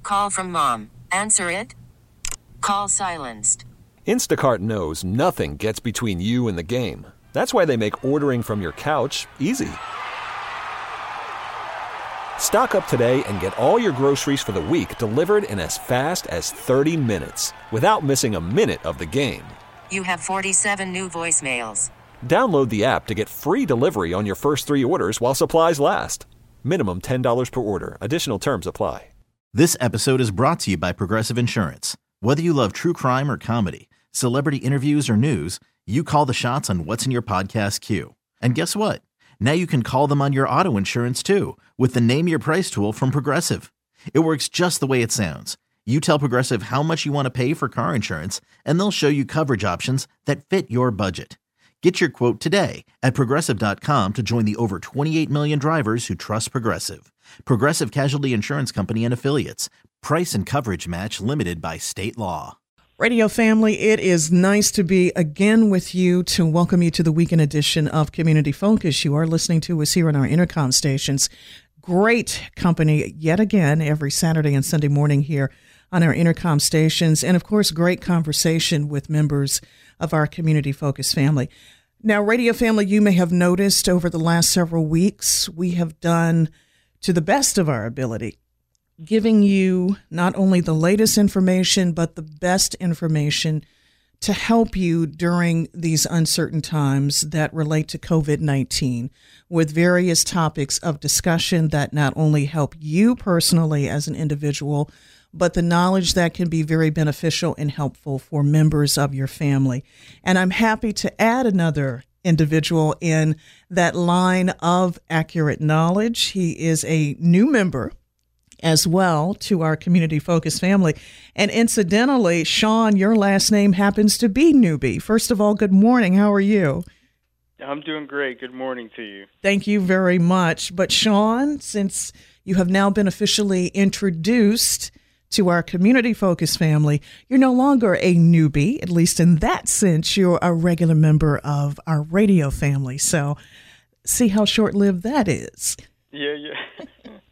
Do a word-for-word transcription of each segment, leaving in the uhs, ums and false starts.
Call from mom. Answer it. Call silenced. Instacart knows nothing gets between you and the game. That's why they make ordering from your couch easy. Stock up today and get all your groceries for the week delivered in as fast as thirty minutes without missing a minute of the game. You have forty-seven new voicemails. Download the app to get free delivery on your first three orders while supplies last. Minimum ten dollars per order. Additional terms apply. This episode is brought to you by Progressive Insurance. Whether you love true crime or comedy, celebrity interviews or news, you call the shots on what's in your podcast queue. And guess what? Now you can call them on your auto insurance too with the Name Your Price tool from Progressive. It works just the way it sounds. You tell Progressive how much you want to pay for car insurance, and they'll show you coverage options that fit your budget. Get your quote today at Progressive dot com to join the over twenty-eight million drivers who trust Progressive. Progressive Casualty Insurance Company and Affiliates. Price and coverage match limited by state law. Radio family, it is nice to be again with you to welcome you to the weekend edition of Community Focus. You are listening to us here on our intercom stations. Great company yet again every Saturday and Sunday morning here on our intercom stations. And of course, great conversation with members of our Community Focus family. Now, radio family, you may have noticed over the last several weeks, we have done to the best of our ability, giving you not only the latest information, but the best information to help you during these uncertain times that relate to COVID nineteen, with various topics of discussion that not only help you personally as an individual, but the knowledge that can be very beneficial and helpful for members of your family. And I'm happy to add another individual in that line of accurate knowledge. He is a new member as well to our Community Focus family. And incidentally, Sean, your last name happens to be Newby. First of all, good morning. How are you? I'm doing great. Good morning to you. Thank you very much. But Sean, since you have now been officially introduced to our Community Focus family, you're no longer a newbie, at least in that sense. You're a regular member of our radio family. So see how short-lived that is. Yeah, yeah.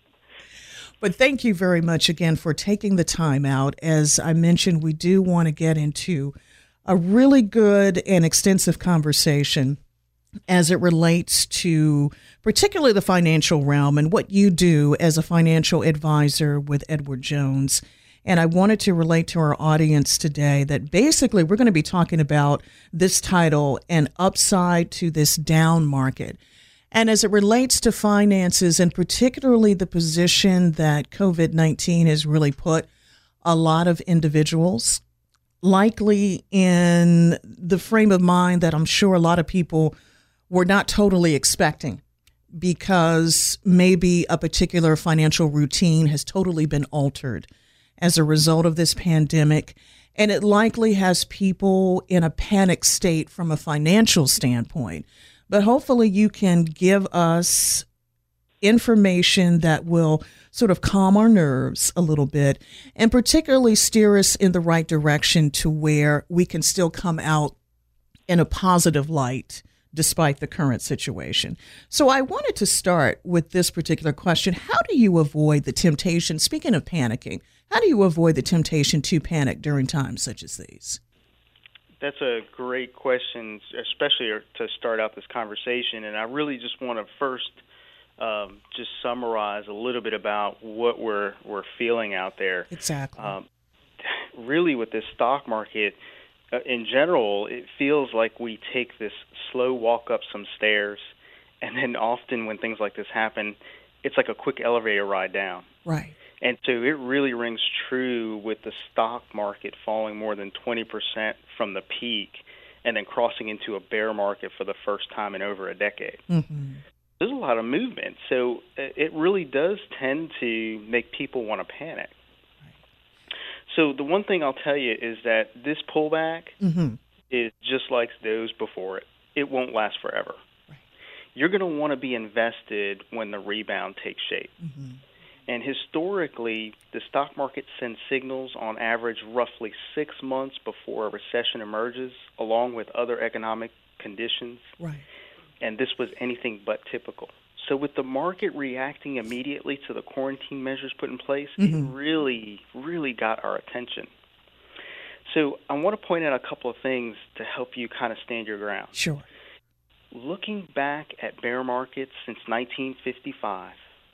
But thank you very much again for taking the time out. As I mentioned, we do want to get into a really good and extensive conversation as it relates to particularly the financial realm and what you do as a financial advisor with Edward Jones. And I wanted to relate to our audience today that basically we're going to be talking about this title, An Upside to This Down Market. And as it relates to finances, and particularly the position that COVID nineteen has really put a lot of individuals, likely in the frame of mind that I'm sure a lot of people were not totally expecting, because maybe a particular financial routine has totally been altered as a result of this pandemic. And it likely has people in a panic state from a financial standpoint. But hopefully you can give us information that will sort of calm our nerves a little bit and particularly steer us in the right direction to where we can still come out in a positive light despite the current situation. So I wanted to start with this particular question. How do you avoid the temptation, speaking of panicking, how do you avoid the temptation to panic during times such as these? That's a great question, especially to start out this conversation. And I really just want to first um, just summarize a little bit about what we're we're feeling out there. Exactly. Um, really, with this stock market, uh, in general, it feels like we take this slow walk up some stairs, and then often when things like this happen, it's like a quick elevator ride down. Right. And so it really rings true with the stock market falling more than twenty percent from the peak and then crossing into a bear market for the first time in over a decade. Mm-hmm. There's a lot of movement. So it really does tend to make people want to panic. So the one thing I'll tell you is that this pullback mm-hmm. is just like those before it. It won't last forever. Right. You're going to want to be invested when the rebound takes shape. Mm-hmm. And historically, the stock market sends signals on average roughly six months before a recession emerges, along with other economic conditions. Right. And this was anything but typical. So with the market reacting immediately to the quarantine measures put in place, Mm-hmm. it really, really got our attention. So I want to point out a couple of things to help you kind of stand your ground. Sure. Looking back at bear markets since nineteen fifty-five,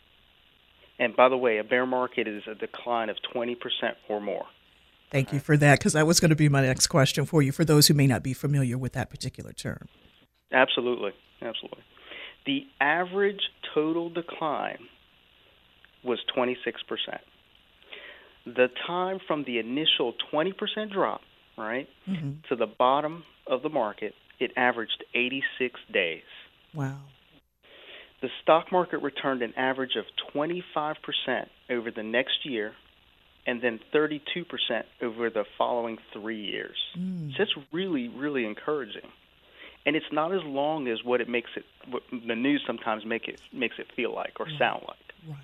and by the way, a bear market is a decline of twenty percent or more. Thank you for that, because that was going to be my next question for you, for those who may not be familiar with that particular term. Absolutely, absolutely. The average total decline was twenty-six percent. The time from the initial twenty percent drop, right, Mm-hmm. to the bottom of the market, it averaged eighty-six days. Wow. The stock market returned an average of twenty-five percent over the next year, and then thirty-two percent over the following three years. Mm. So it's really, really encouraging. And it's not as long as what it makes it, what the news sometimes make it makes it feel like or sound like. Right.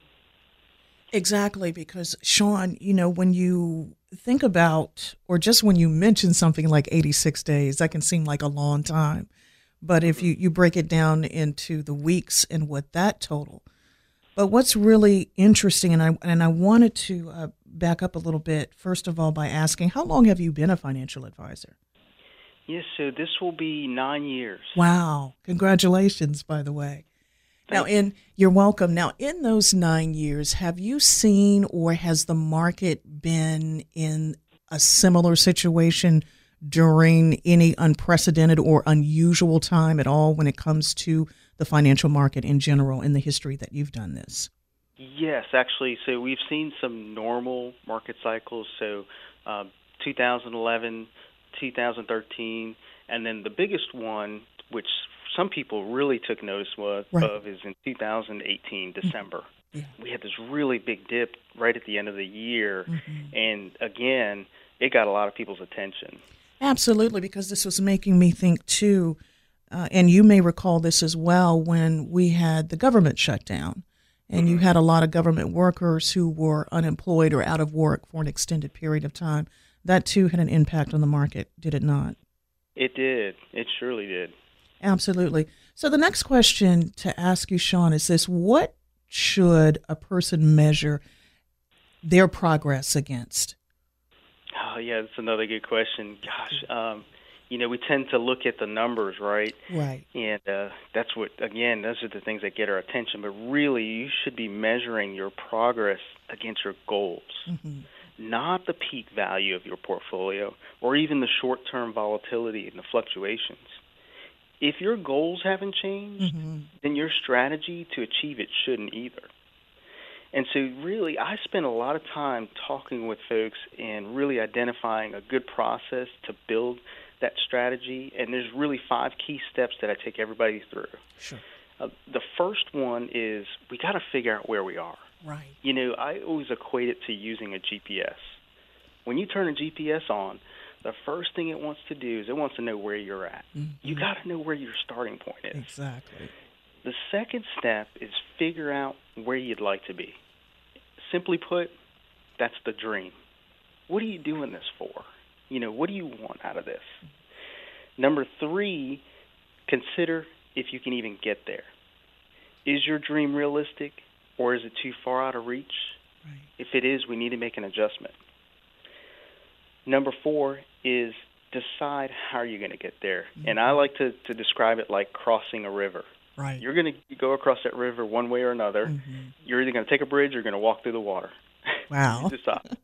Exactly, because Sean, you know, when you think about, or just when you mention something like eighty-six days, that can seem like a long time. But if you, you break it down into the weeks and what that total. But what's really interesting, and I and I wanted to uh, back up a little bit, first of all, by asking, how long have you been a financial advisor? Yes, so this will be nine years. Wow. Congratulations, by the way. Now, in you're welcome. Now, in those nine years, have you seen, or has the market been in a similar situation during any unprecedented or unusual time at all when it comes to the financial market in general in the history that you've done this? Yes, actually. So we've seen some normal market cycles. So um, two thousand eleven, two thousand thirteen, and then the biggest one, which some people really took notice of, Right. of is in two thousand eighteen, December. Yeah. We had this really big dip right at the end of the year, Mm-hmm. and again, it got a lot of people's attention. Absolutely, because this was making me think too, uh, and you may recall this as well, when we had the government shutdown and you had a lot of government workers who were unemployed or out of work for an extended period of time. That too had an impact on the market, did it not? It did. It surely did. Absolutely. So the next question to ask you, Sean, is this: what should a person measure their progress against? Oh, yeah, that's another good question. Gosh, um, you know, we tend to look at the numbers, right? Right. And uh, that's what, again, those are the things that get our attention. But really, you should be measuring your progress against your goals, Mm-hmm. not the peak value of your portfolio or even the short-term volatility and the fluctuations. If your goals haven't changed, Mm-hmm. then your strategy to achieve it shouldn't either. And so really, I spend a lot of time talking with folks and really identifying a good process to build that strategy. And there's really five key steps that I take everybody through. Sure. Uh, the first one is we got to figure out where we are. Right. You know, I always equate it to using a G P S. When you turn a G P S on, the first thing it wants to do is it wants to know where you're at. Mm-hmm. You got to know where your starting point is. Exactly. The second step is figure out where you'd like to be. Simply put, that's the dream. What are you doing this for? You know, what do you want out of this? Number three, consider if you can even get there. Is your dream realistic, or is it too far out of reach? Right. If it is, we need to make an adjustment. Number four is decide how you're going to get there. Mm-hmm. And I like to, to describe it like crossing a river. Right. You're going to go across that river one way or another. Mm-hmm. You're either going to take a bridge or you're going to walk through the water. Wow. Decide.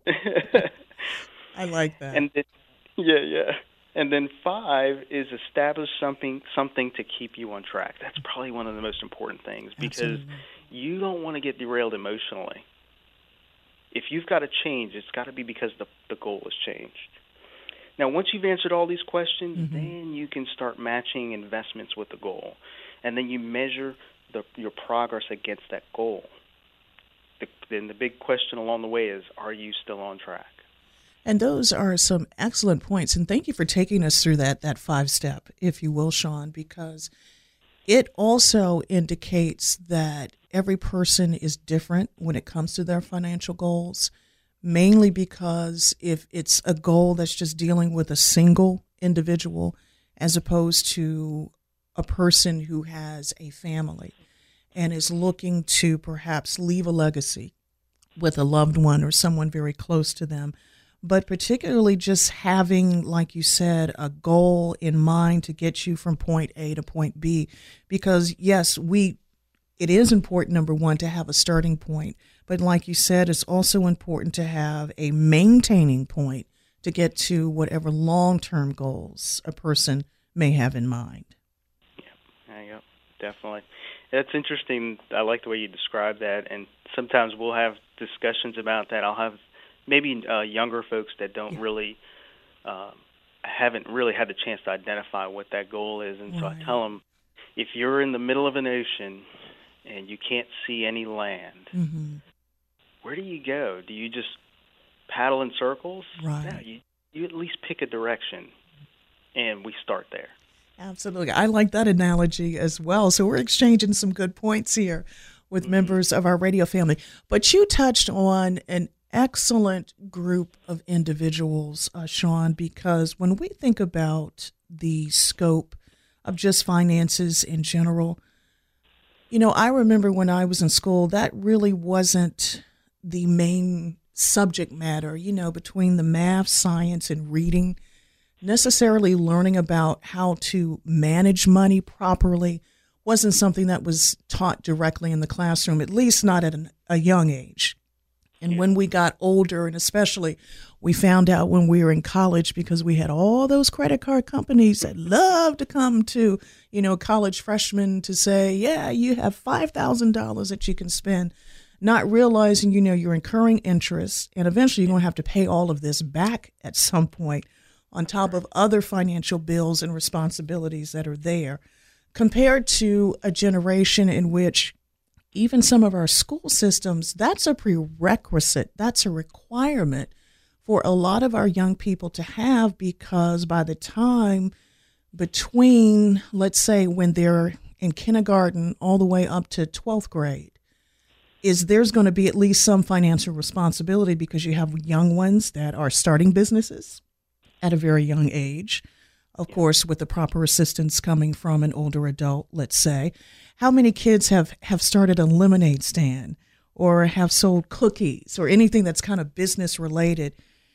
I like that. And then, yeah, yeah. And then five is establish something something to keep you on track. That's probably one of the most important things, because Absolutely. you don't want to get derailed emotionally. If you've got to change, it's got to be because the the goal has changed. Now, once you've answered all these questions, Mm-hmm. then you can start matching investments with the goal. And then you measure the, your progress against that goal. The, then the big question along the way is, are you still on track? And those are some excellent points. And thank you for taking us through that that five step, if you will, Sean, because it also indicates that every person is different when it comes to their financial goals, mainly because if it's a goal that's just dealing with a single individual as opposed to a person who has a family. and is looking to perhaps leave a legacy with a loved one or someone very close to them, but particularly just having, like you said, a goal in mind to get you from point A to point B. Because yes, we, it is important, number one, to have a starting point, but like you said, it's also important to have a maintaining point to get to whatever long-term goals a person may have in mind. Yeah, yeah, definitely. That's interesting. I like the way you describe that, and sometimes we'll have discussions about that. I'll have maybe uh, younger folks that don't yeah. really, uh, haven't really had the chance to identify what that goal is, and right. so I tell them, if you're in the middle of an ocean and you can't see any land, mm-hmm. where do you go? Do you just paddle in circles? Right. No, you, you at least pick a direction, and we start there. Absolutely. I like that analogy as well. So we're exchanging some good points here with mm-hmm. members of our radio family. But you touched on an excellent group of individuals, uh, Sean, because when we think about the scope of just finances in general, you know, I remember when I was in school, that really wasn't the main subject matter, you know, between the math, science, and reading. Necessarily learning about how to manage money properly wasn't something that was taught directly in the classroom, at least not at an, a young age. And yeah. when we got older, and especially we found out when we were in college, because we had all those credit card companies that love to come to, you know, college freshmen to say, yeah, you have five thousand dollars that you can spend, not realizing, you know, you're incurring interest, and eventually you're going to have to pay all of this back at some point, on top of other financial bills and responsibilities that are there, compared to a generation in which even some of our school systems, that's a prerequisite, that's a requirement for a lot of our young people to have, because by the time between, let's say, when they're in kindergarten all the way up to twelfth grade, is there's going to be at least some financial responsibility, because you have young ones that are starting businesses at a very young age, of course, with the proper assistance coming from an older adult, let's say. How many kids have, have started a lemonade stand or have sold cookies or anything that's kind of business related?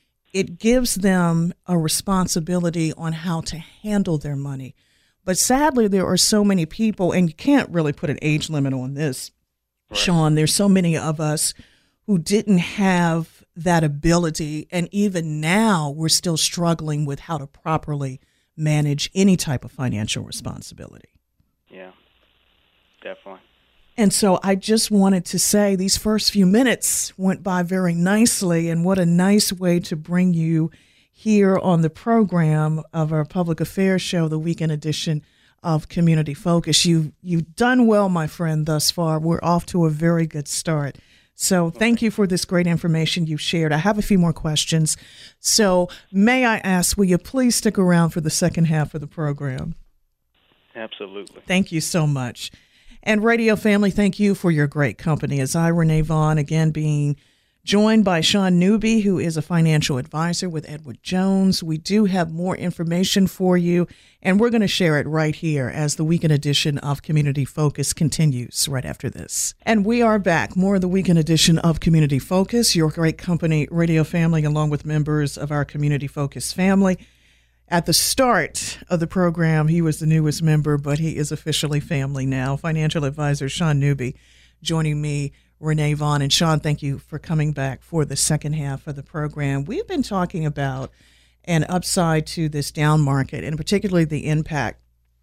It gives them a responsibility on how to handle their money. But sadly, there are so many people, and you can't really put an age limit on this, right. Sean. There's so many of us who didn't have that ability, and even now we're still struggling with how to properly manage any type of financial responsibility. Yeah, definitely. And so I just wanted to say these first few minutes went by very nicely, and what a nice way to bring you here on the program of our public affairs show, the weekend edition of Community Focus. You, you've done well, my friend, thus far. We're off to a very good start. So thank you for this great information you've shared. I have a few more questions. So may I ask, will you please stick around for the second half of the program? Absolutely. Thank you so much. And radio family, thank you for your great company. As I, Renee Vaughn, again being joined by Sean Newby, who is a financial advisor with Edward Jones. We do have more information for you, and we're going to share it right here as the weekend edition of Community Focus continues right after this. And we are back. More of the weekend edition of Community Focus, your great company, radio family, along with members of our Community Focus family. At the start of the program, he was the newest member, but he is officially family now. Financial advisor Sean Newby joining me, Renee Vaughn. And Sean, thank you for coming back for the second half of the program. We've been talking about an upside to this down market, and particularly the impact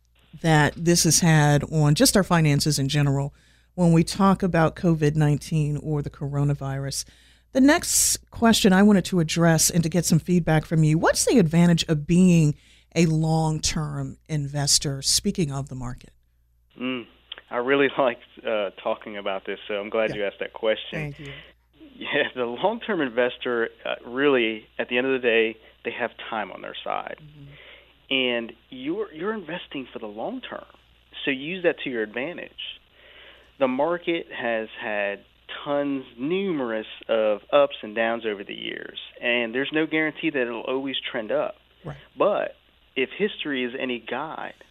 that this has had on just our finances in general when we talk about COVID nineteen or the coronavirus. The next question I wanted to address and to get some feedback from you, what's the advantage of being a long-term investor, speaking of the market? Mm, I really like uh, talking about this, so I'm glad yeah. you asked that question. Thank you. Yeah, the long-term investor, uh, really, at the end of the day, they have time on their side. Mm-hmm. And you're you're investing for the long term, so use that to your advantage. The market has had tons, numerous of ups and downs over the years, and there's no guarantee that it'll always trend up. Right. But if history is any guide,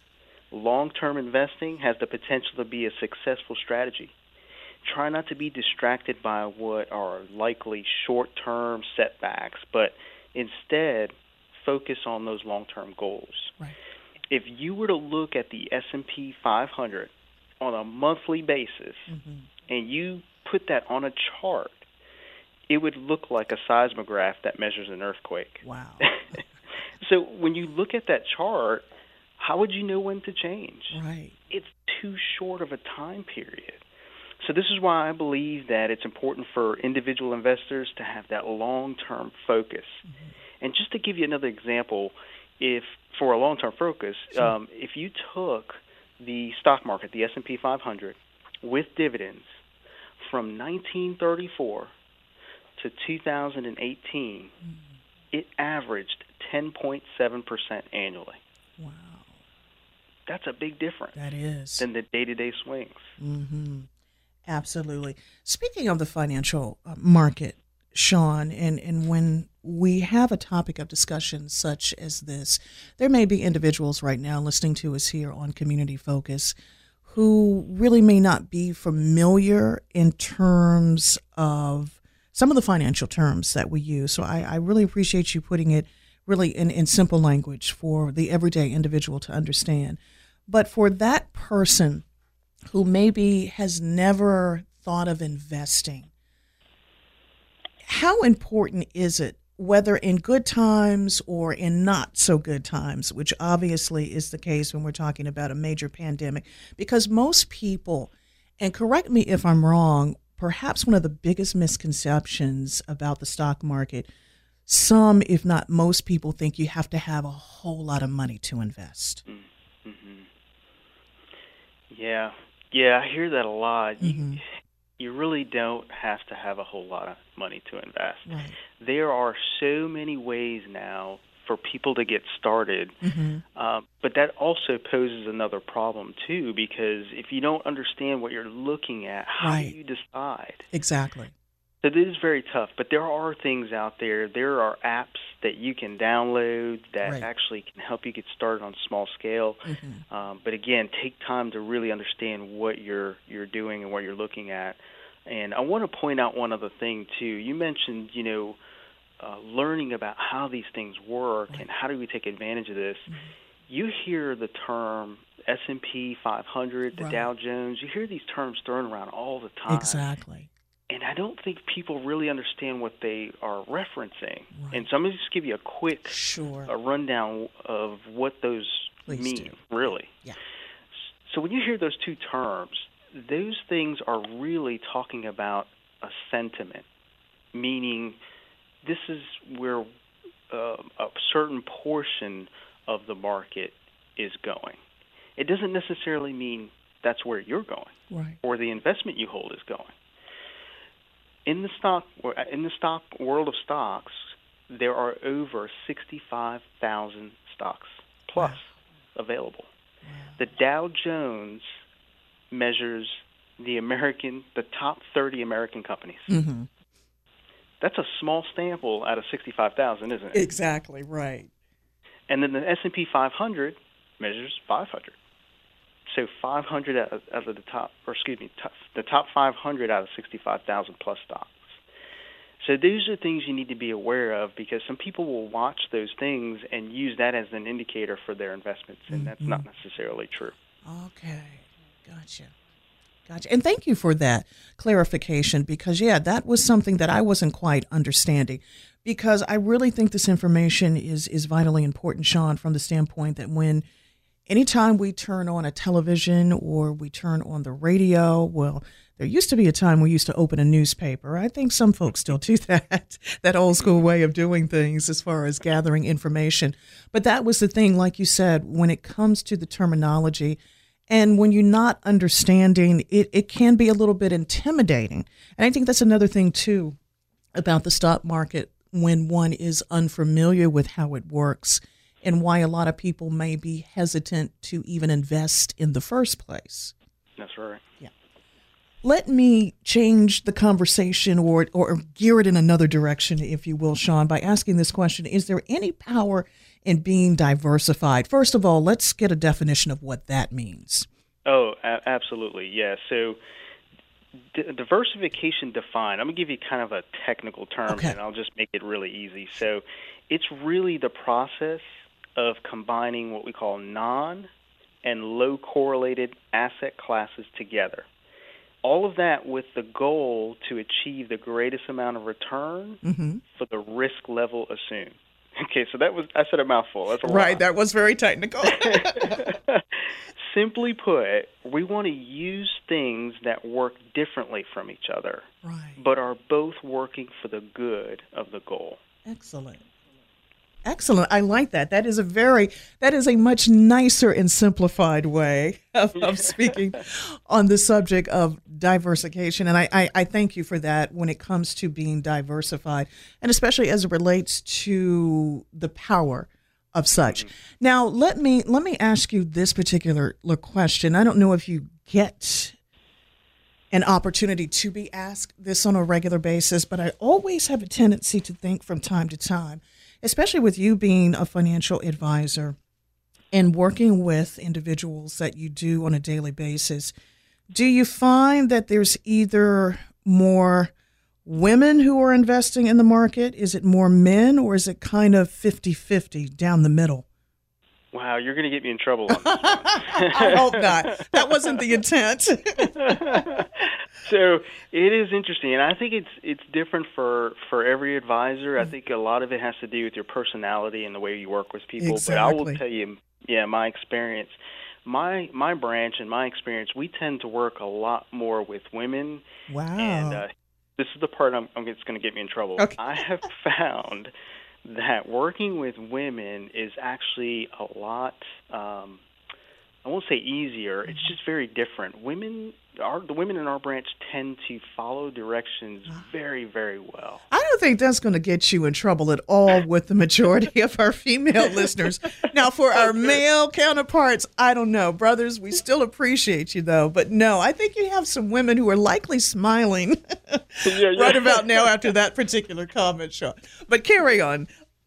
long-term investing has the potential to be a successful strategy. Try not to be distracted by what are likely short-term setbacks, but instead focus on those long-term goals. Right. If you were to look at the S and P five hundred on a monthly basis, mm-hmm. and you put that on a chart, it would look like a seismograph that measures an earthquake. Wow. So when you look at that chart, how would you know when to change? Right. It's too short of a time period. So this is why I believe that it's important for individual investors to have that long-term focus. Mm-hmm. And just to give you another example, if for a long-term focus, sure. um, if you took the stock market, the S and P five hundred, with dividends from nineteen thirty-four to two thousand eighteen, mm-hmm. it averaged ten point seven percent annually. Wow. That's a big difference. That is. Than the day-to-day swings. Mm-hmm. Absolutely. Speaking of the financial market, Sean, and, and when we have a topic of discussion such as this, there may be individuals right now listening to us here on Community Focus who really may not be familiar in terms of some of the financial terms that we use. So I, I really appreciate you putting it really in, in simple language for the everyday individual to understand. But for that person who maybe has never thought of investing, how important is it, whether in good times or in not so good times, which obviously is the case when we're talking about a major pandemic? Because most people, and correct me if I'm wrong, perhaps one of the biggest misconceptions about the stock market, some, if not most people, think you have to have a whole lot of money to invest. Mm-hmm. Yeah. Yeah, I hear that a lot. Mm-hmm. You, you really don't have to have a whole lot of money to invest. Right. There are so many ways now for people to get started, mm-hmm. uh, but that also poses another problem, too, because if you don't understand what you're looking at, how right. do you decide? Exactly. So it is very tough, but there are things out there. There are apps that you can download that right. actually can help you get started on a small scale. Mm-hmm. Um, but again, take time to really understand what you're you're doing and what you're looking at. And I want to point out one other thing too. You mentioned, you know, uh, learning about how these things work right. and how do we take advantage of this. Mm-hmm. You hear the term S and P five hundred, the right. Dow Jones. You hear these terms thrown around all the time. Exactly. And I don't think people really understand what they are referencing. Right. And so I'm going to just give you a quick sure. a rundown of what those Please mean, do. really. Yeah. So when you hear those two terms, those things are really talking about a sentiment, meaning this is where uh, a certain portion of the market is going. It doesn't necessarily mean that's where you're going right. or the investment you hold is going. In the stock in the stock world of stocks, there are over sixty-five thousand stocks plus wow. available. Wow. The Dow Jones measures the American, the top thirty American companies. Mm-hmm. That's a small sample out of sixty-five thousand, isn't it? Exactly right. And then the S and P five hundred measures five hundred. So five hundred out of, out of the top, or excuse me, top, the top five hundred out of sixty-five thousand plus stocks. So those are things you need to be aware of because some people will watch those things and use that as an indicator for their investments, and mm-hmm. that's not necessarily true. Okay, gotcha. Gotcha. And thank you for that clarification because, yeah, that was something that I wasn't quite understanding because I really think this information is, is vitally important, Sean, from the standpoint that when anytime we turn on a television or we turn on the radio, well, there used to be a time we used to open a newspaper. I think some folks still do that, that old school way of doing things as far as gathering information. But that was the thing, like you said, when it comes to the terminology and when you're not understanding, it, it can be a little bit intimidating. And I think that's another thing, too, about the stock market when one is unfamiliar with how it works and why a lot of people may be hesitant to even invest in the first place. That's right. Yeah. Let me change the conversation or, or gear it in another direction, if you will, Sean, by asking this question. Is there any power in being diversified? First of all, let's get a definition of what that means. Oh, a- absolutely. Yeah. So d- diversification defined, I'm going to give you kind of a technical term, Okay. and I'll just make it really easy. So it's really the process of combining what we call non and low correlated asset classes together. All of that with the goal to achieve the greatest amount of return Mm-hmm. for the risk level assumed. Okay, so that was, I said a mouthful. That's a lot. Right, that was very technical. Simply put, we want to use things that work differently from each other, Right. but are both working for the good of the goal. Excellent. Excellent. I like that. That is a very, that is a much nicer and simplified way of, of speaking on the subject of diversification. And I, I, I thank you for that when it comes to being diversified, and especially as it relates to the power of such. Mm-hmm. Now, let me, let me ask you this particular question. I don't know if you get an opportunity to be asked this on a regular basis, but I always have a tendency to think from time to time, especially with you being a financial advisor and working with individuals that you do on a daily basis, do you find that there's either more women who are investing in the market? Is it more men, or is it kind of fifty-fifty down the middle? Wow, you're going to get me in trouble on this one. I hope not. That wasn't the intent. So it is interesting, and I think it's it's different for, for every advisor. I think a lot of it has to do with your personality and the way you work with people. Exactly. But I will tell you, yeah, my experience, my my branch and my experience, we tend to work a lot more with women. Wow. And uh, this is the part I'm, I'm it's going to get me in trouble. Okay. I have found that working with women is actually a lot, um, I won't say easier, it's just very different. Women, our, the women in our branch tend to follow directions very, very well. I don't think that's going to get you in trouble at all with the majority of our female listeners. Now, for our male counterparts, I don't know. Brothers, we still appreciate you, though. But no, I think you have some women who are likely smiling Yeah, yeah. right about now after that particular comment, Sean. But carry on.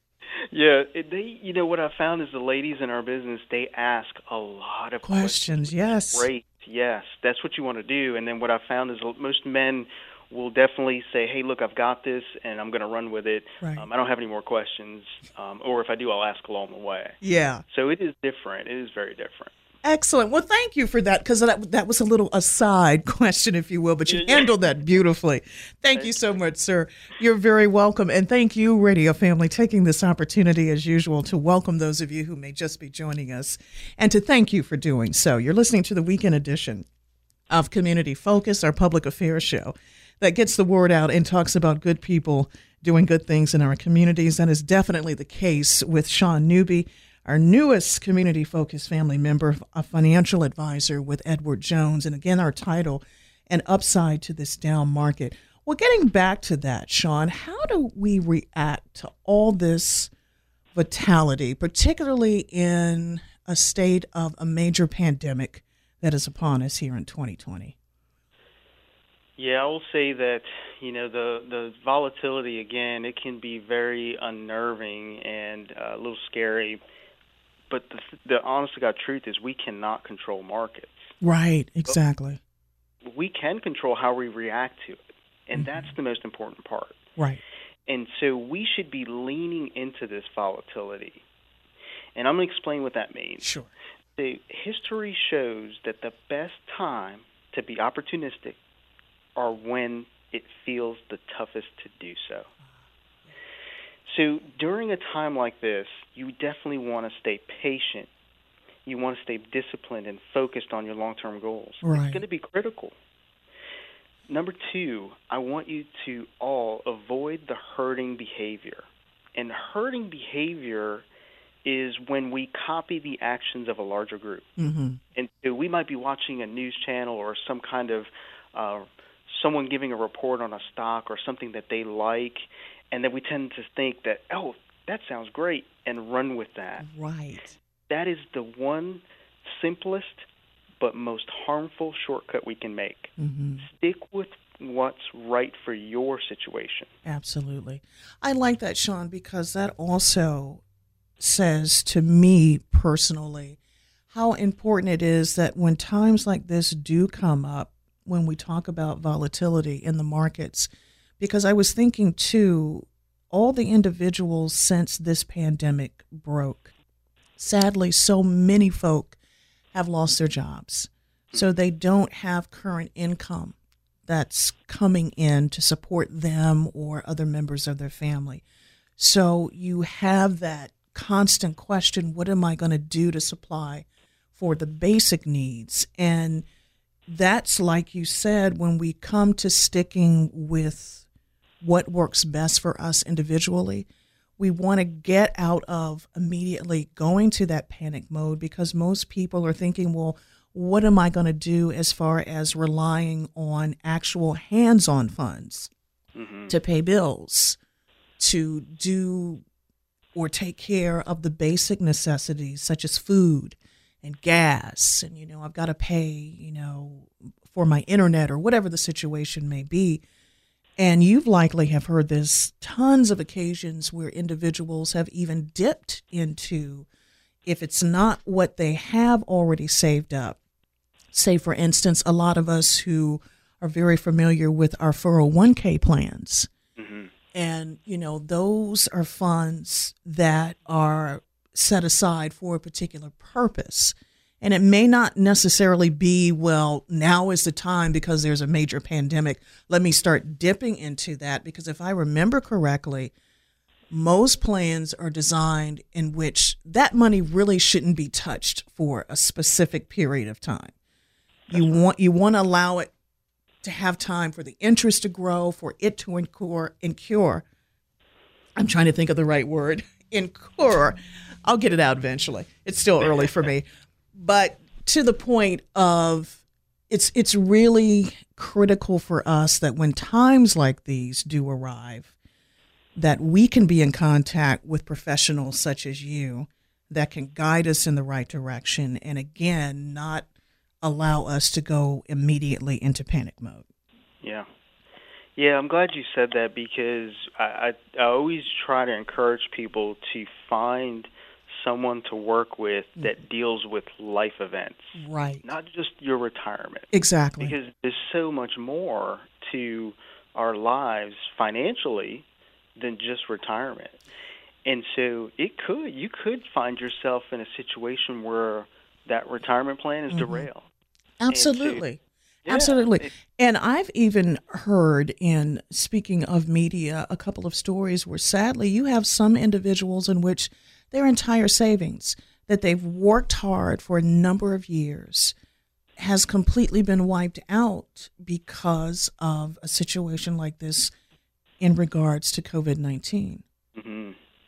Yeah, it, they. You know what I found is the ladies in our business, they ask a lot of questions. Questions, yes. Great, yes, that's what you want to do. And then what I found is most men will definitely say, "Hey, look, I've got this, and I'm going to run with it. Right. Um, I don't have any more questions, um, or if I do, I'll ask along the way." Yeah. So it is different. It is very different. Excellent. Well, thank you for that, because that, that was a little aside question, if you will, but you handled that beautifully. Thank you so much, sir. You're very welcome. And thank you, radio family, taking this opportunity, as usual, to welcome those of you who may just be joining us, and to thank you for doing so. You're listening to the weekend edition of Community Focus, our public affairs show that gets the word out and talks about good people doing good things in our communities. That is definitely the case with Sean Newby, our newest community-focused family member, a financial advisor with Edward Jones. And again, our title, An Upside to This Down Market. Well, getting back to that, Sean, how do we react to all this vitality, particularly in a state of a major pandemic that is upon us here in twenty twenty? Yeah, I will say that, you know, the, the volatility, again, it can be very unnerving and uh, a little scary. But the, the honest to God truth is we cannot control markets. Right, exactly. But we can control how we react to it, and Mm-hmm. that's the most important part. Right. And so we should be leaning into this volatility. And I'm going to explain what that means. Sure. The history shows that the best time to be opportunistic are when it feels the toughest to do so. So during a time like this, you definitely want to stay patient. You want to stay disciplined and focused on your long-term goals. Right. It's going to be critical. Number two, I want you to all avoid the herding behavior. And herding behavior is when we copy the actions of a larger group. Mm-hmm. And so we might be watching a news channel or some kind of uh, someone giving a report on a stock or something that they like, and then we tend to think that, oh, that sounds great, and run with that. Right. That is the one simplest but most harmful shortcut we can make. Mm-hmm. Stick with what's right for your situation. Absolutely. I like that, Sean, because that also says to me personally how important it is that when times like this do come up, when we talk about volatility in the markets, because I was thinking too, all the individuals since this pandemic broke, sadly, so many folk have lost their jobs. So they don't have current income that's coming in to support them or other members of their family. So you have that constant question, what am I going to do to supply for the basic needs? And that's, like you said, when we come to sticking with what works best for us individually, we want to get out of immediately going to that panic mode, because most people are thinking, well, what am I going to do as far as relying on actual hands-on funds mm-hmm. to pay bills, to do or take care of the basic necessities such as food and gas, and, you know, I've got to pay, you know, for my internet or whatever the situation may be. And you've likely have heard this tons of occasions where individuals have even dipped into, if it's not what they have already saved up. Say, for instance, a lot of us who are very familiar with our four oh one k plans. Mm-hmm. And, you know, those are funds that are set aside for a particular purpose. And it may not necessarily be, well, now is the time because there's a major pandemic. Let me start dipping into that. Because if I remember correctly, most plans are designed in which that money really shouldn't be touched for a specific period of time. You want you want to allow it to have time for the interest to grow, for it to incur, incur. I'm trying to think of the right word. Incur. I'll get it out eventually. It's still early for me. But to the point of it's it's really critical for us that when times like these do arrive, that we can be in contact with professionals such as you that can guide us in the right direction, and again, not allow us to go immediately into panic mode. Yeah. Yeah, I'm glad you said that, because I, I, I always try to encourage people to find someone to work with that deals with life events. Right. Not just your retirement. Exactly. Because there's so much more to our lives financially than just retirement. And so it could, you could find yourself in a situation where that retirement plan is mm-hmm. derailed. Absolutely. Yeah, Absolutely. it, and I've even heard, in speaking of media, a couple of stories where sadly you have some individuals in which their entire savings that they've worked hard for a number of years has completely been wiped out because of a situation like this in regards to covid nineteen. Mm-hmm.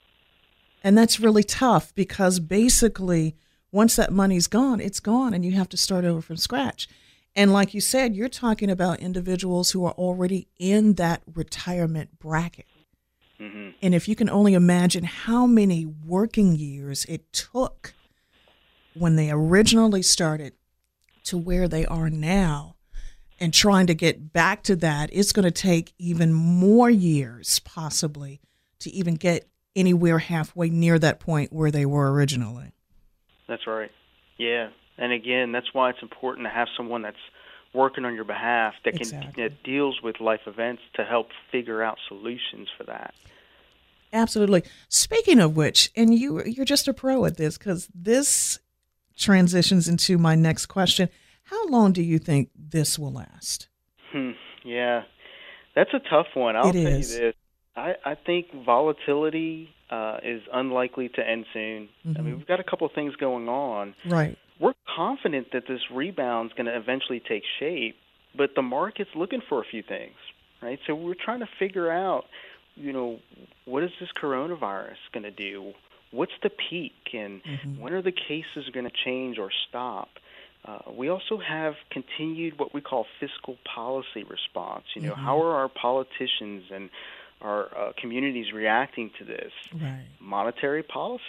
And that's really tough, because basically once that money's gone, it's gone, and you have to start over from scratch. And like you said, you're talking about individuals who are already in that retirement bracket. Mm-hmm. And if you can only imagine how many working years it took when they originally started to where they are now, and trying to get back to that, it's going to take even more years possibly to even get anywhere halfway near that point where they were originally. That's right. Yeah. And again, that's why it's important to have someone that's working on your behalf that can exactly. that deals with life events to help figure out solutions for that. Absolutely. Speaking of which, and you you're just a pro at this, because this transitions into my next question. How long do you think this will last? Hmm. Yeah, that's a tough one. I'll it tell is. you this. I, I think volatility uh, is unlikely to end soon. Mm-hmm. I mean, we've got a couple of things going on. Right. We're confident that this rebound is going to eventually take shape, but the market's looking for a few things, right? So we're trying to figure out, you know, what is this coronavirus going to do? What's the peak, and mm-hmm. when are the cases going to change or stop? Uh, we also have continued what we call fiscal policy response. You know, mm-hmm. how are our politicians and our uh, communities reacting to this? Right. Monetary policy,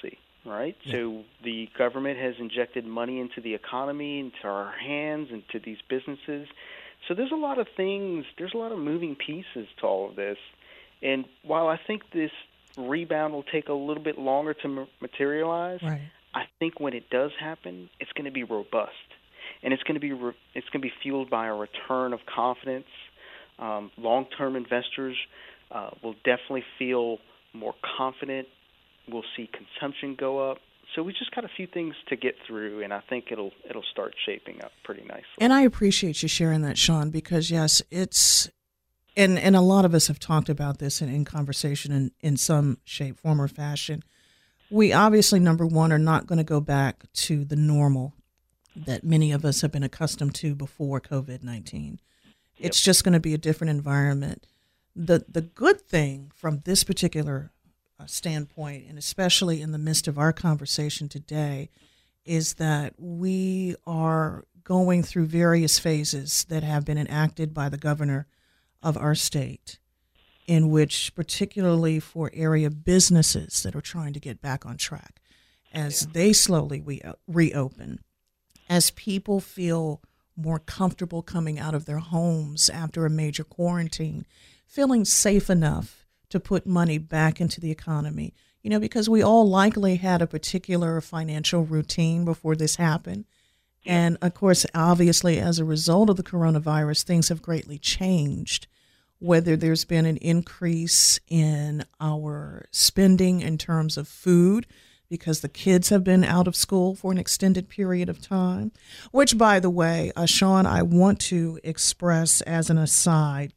right? Yeah. So the government has injected money into the economy, into our hands, into these businesses. So there's a lot of things, there's a lot of moving pieces to all of this. And while I think this rebound will take a little bit longer to ma- materialize, Right. I think when it does happen, it's going to be robust. And it's going to be re- it's going to be fueled by a return of confidence. Um, long-term investors uh, will definitely feel more confident. We'll see consumption go up. So we just got a few things to get through, and I think it'll it'll start shaping up pretty nicely. And I appreciate you sharing that, Sean, because yes, it's and and a lot of us have talked about this in, in conversation in, in some shape, form, or fashion. We obviously, number one, are not going to go back to the normal that many of us have been accustomed to before COVID nineteen. Yep. It's just going to be a different environment. The the good thing from this particular uh, standpoint, and especially in the midst of our conversation today, is that we are going through various phases that have been enacted by the governor of our state, in which particularly for area businesses that are trying to get back on track, as Yeah. they slowly re- reopen, as people feel more comfortable coming out of their homes after a major quarantine, feeling safe enough to put money back into the economy. You know, because we all likely had a particular financial routine before this happened. And of course, obviously, as a result of the coronavirus, things have greatly changed. Whether there's been an increase in our spending in terms of food, because the kids have been out of school for an extended period of time, which, by the way, uh, Sean, I want to express as an aside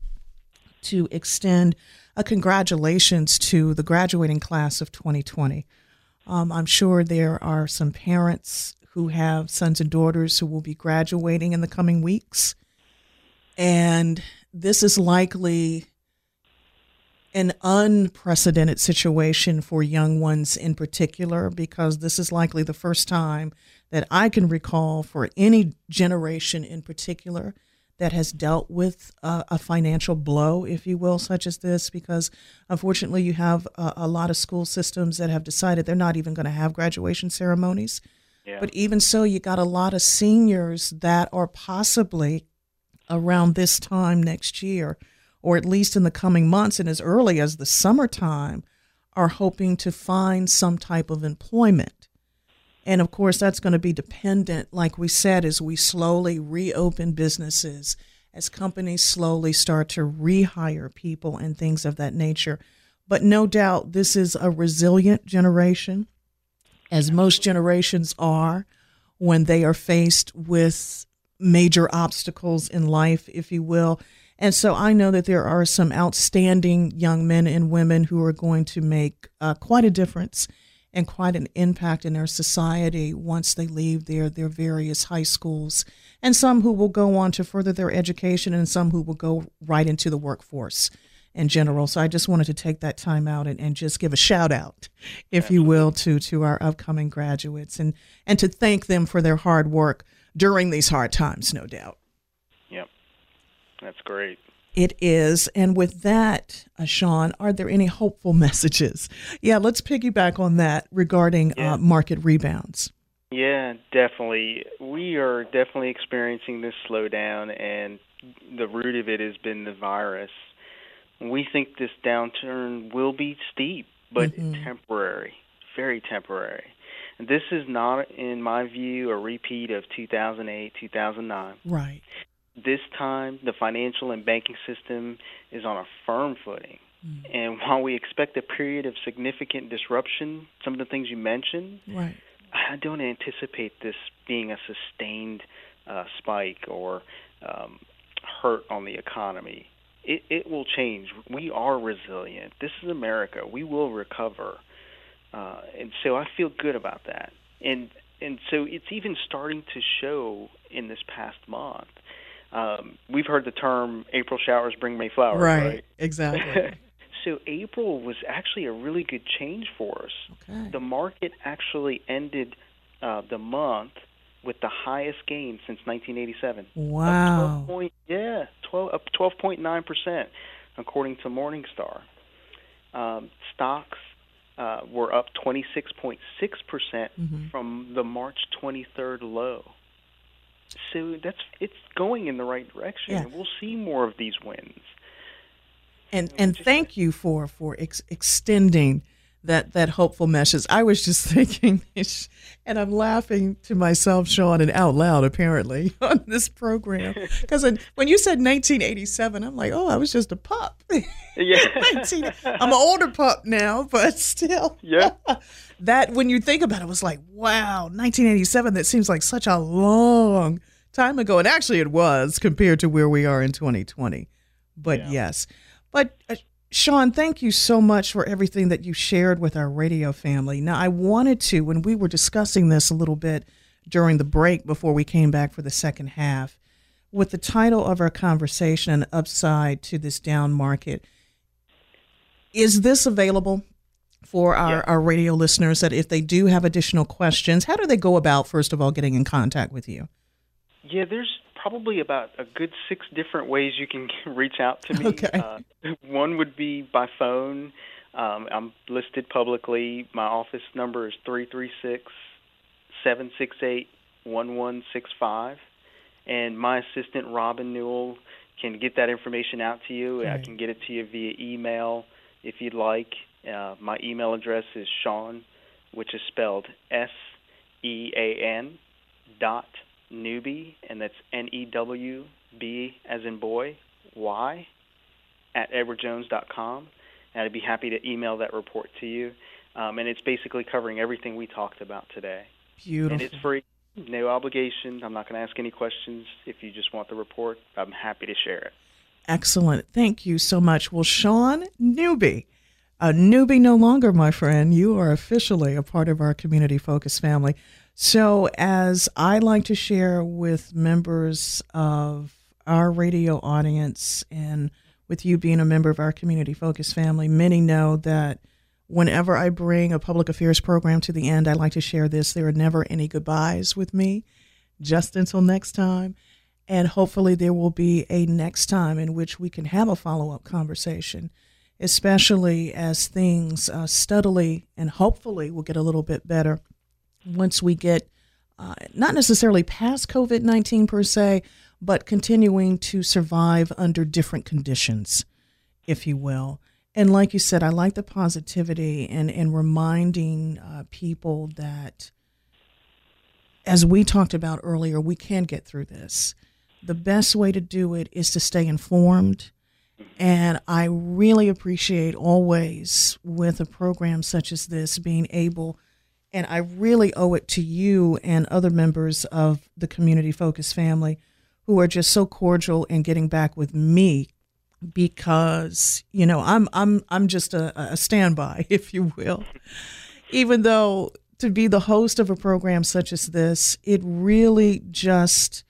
to extend a congratulations to the graduating class of twenty twenty. Um, I'm sure there are some parents who have sons and daughters who will be graduating in the coming weeks. And this is likely an unprecedented situation for young ones in particular, because this is likely the first time that I can recall for any generation in particular that has dealt with a, a financial blow, if you will, such as this, because unfortunately you have a, a lot of school systems that have decided they're not even going to have graduation ceremonies. Yeah. But even so, you got a lot of seniors that are possibly around this time next year, or at least in the coming months and as early as the summertime, are hoping to find some type of employment. And of course, that's going to be dependent, like we said, as we slowly reopen businesses, as companies slowly start to rehire people and things of that nature. But no doubt this is a resilient generation, as most generations are when they are faced with major obstacles in life, if you will. And so I know that there are some outstanding young men and women who are going to make uh, quite a difference and quite an impact in our society once they leave their, their various high schools, and some who will go on to further their education, and some who will go right into the workforce in general. So I just wanted to take that time out and, and just give a shout out, if you will, to, to our upcoming graduates, and, and to thank them for their hard work during these hard times, no doubt. Yep. That's great. It is. And with that, uh, Sean, are there any hopeful messages? Yeah, let's piggyback on that regarding Yeah. uh, market rebounds. Yeah, definitely. We are definitely experiencing this slowdown, and the root of it has been the virus. We think this downturn will be steep, but Mhm. temporary, very temporary. And this is not, in my view, a repeat of two thousand eight, two thousand nine. Right. This time, the financial and banking system is on a firm footing. Mm. And while we expect a period of significant disruption, some of the things you mentioned, Right. I don't anticipate this being a sustained uh, spike or um, hurt on the economy. It, it will change. We are resilient. This is America. We will recover. Uh, and so I feel good about that. And and so it's even starting to show in this past month. Um, we've heard the term April showers bring May flowers, right? Right, exactly. So April was actually a really good change for us. Okay. The market actually ended uh, the month with the highest gain since nineteen eighty-seven. Wow. Up twelve point, yeah, twelve, up twelve point nine percent, according to Morningstar. Um, stocks uh, were up twenty-six point six percent mm-hmm. from the March twenty-third low. So that's it's going in the right direction, yeah. and we'll see more of these wins. And and thank you for for ex- extending that that hopeful message. I was just thinking, and I'm laughing to myself, Sean, and out loud apparently on this program, because when you said nineteen eighty-seven, I'm like, oh, I was just a pup. Yeah, nineteen I'm an older pup now, but still. Yeah. That when you think about it, it was like, wow, nineteen eighty-seven. That seems like such a long time ago, and actually, it was compared to where we are in twenty twenty. But yeah. yes, but. Uh, Sean, thank you so much for everything that you shared with our radio family. Now, I wanted to, when we were discussing this a little bit during the break before we came back for the second half, with the title of our conversation, An Upside to This Down Market, is this available for our, yeah. our radio listeners that if they do have additional questions, how do they go about, first of all, getting in contact with you? Yeah, there's probably about a good six different ways you can reach out to me. Okay. Uh, one would be by phone. Um, I'm listed publicly. My office number is three three six, seven six eight, one one six five. And my assistant, Robin Newell, can get that information out to you. Right. I can get it to you via email if you'd like. Uh, my email address is Sean, which is spelled S E A N dot Newby, and that's N E W B as in boy, Y, at edward jones dot com. And I'd be happy to email that report to you. Um, and it's basically covering everything we talked about today. Beautiful. And it's free, no obligation. I'm not going to ask any questions. If you just want the report, I'm happy to share it. Excellent. Thank you so much. Well, Sean Newby, a newbie no longer, my friend. You are officially a part of our Community Focus family. So as I like to share with members of our radio audience, and with you being a member of our Community Focus family, many know that whenever I bring a public affairs program to the end, I like to share this. There are never any goodbyes with me, just until next time. And hopefully there will be a next time in which we can have a follow-up conversation, especially as things uh, steadily and hopefully will get a little bit better once we get uh, not necessarily past COVID nineteen per se, but continuing to survive under different conditions, if you will. And like you said, I like the positivity and, and reminding uh, people that, as we talked about earlier, we can get through this. The best way to do it is to stay informed. And I really appreciate always with a program such as this being able, and I really owe it to you and other members of the Community Focus family who are just so cordial in getting back with me, because, you know, I'm I'm I'm just a, a standby, if you will. Even though to be the host of a program such as this, it really just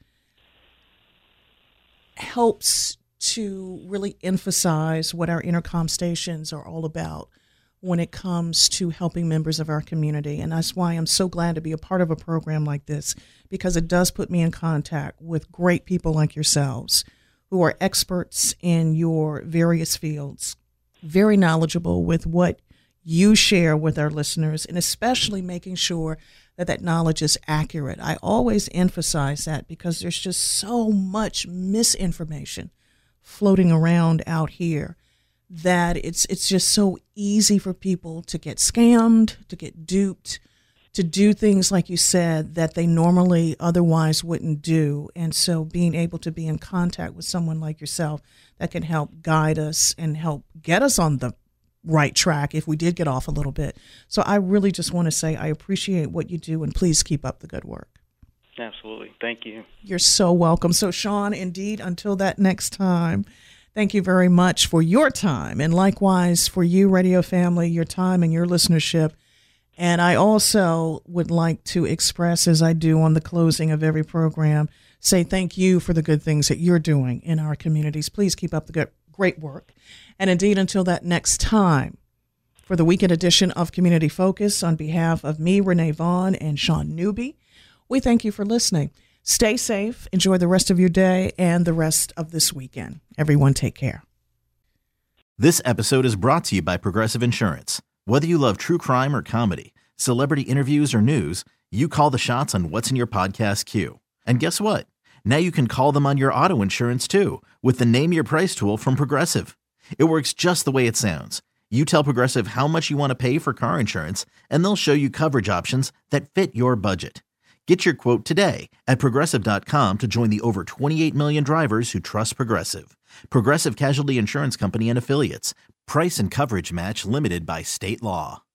helps to really emphasize what our intercom stations are all about when it comes to helping members of our community. And that's why I'm so glad to be a part of a program like this, because it does put me in contact with great people like yourselves who are experts in your various fields, very knowledgeable with what you share with our listeners, and especially making sure that that knowledge is accurate. I always emphasize that because there's just so much misinformation floating around out here that it's it's just so easy for people to get scammed, to get duped, to do things, like you said, that they normally otherwise wouldn't do. And so being able to be in contact with someone like yourself that can help guide us and help get us on the right track if we did get off a little bit. So I really just want to say I appreciate what you do, and please keep up the good work. Absolutely. Thank you. You're so welcome. So, Sean, indeed, until that next time, thank you very much for your time, and likewise for you, radio family, your time and your listenership. And I also would like to express, as I do on the closing of every program, say thank you for the good things that you're doing in our communities. Please keep up the good, great work. And indeed, until that next time, for the weekend edition of Community Focus, on behalf of me, Renee Vaughn, and Sean Newby, we thank you for listening. Stay safe, enjoy the rest of your day and the rest of this weekend. Everyone take care. This episode is brought to you by Progressive Insurance. Whether you love true crime or comedy, celebrity interviews or news, you call the shots on what's in your podcast queue. And guess what? Now you can call them on your auto insurance too with the Name Your Price tool from Progressive. It works just the way it sounds. You tell Progressive how much you want to pay for car insurance, and they'll show you coverage options that fit your budget. Get your quote today at Progressive dot com to join the over twenty-eight million drivers who trust Progressive. Progressive Casualty Insurance Company and Affiliates. Price and coverage match limited by state law.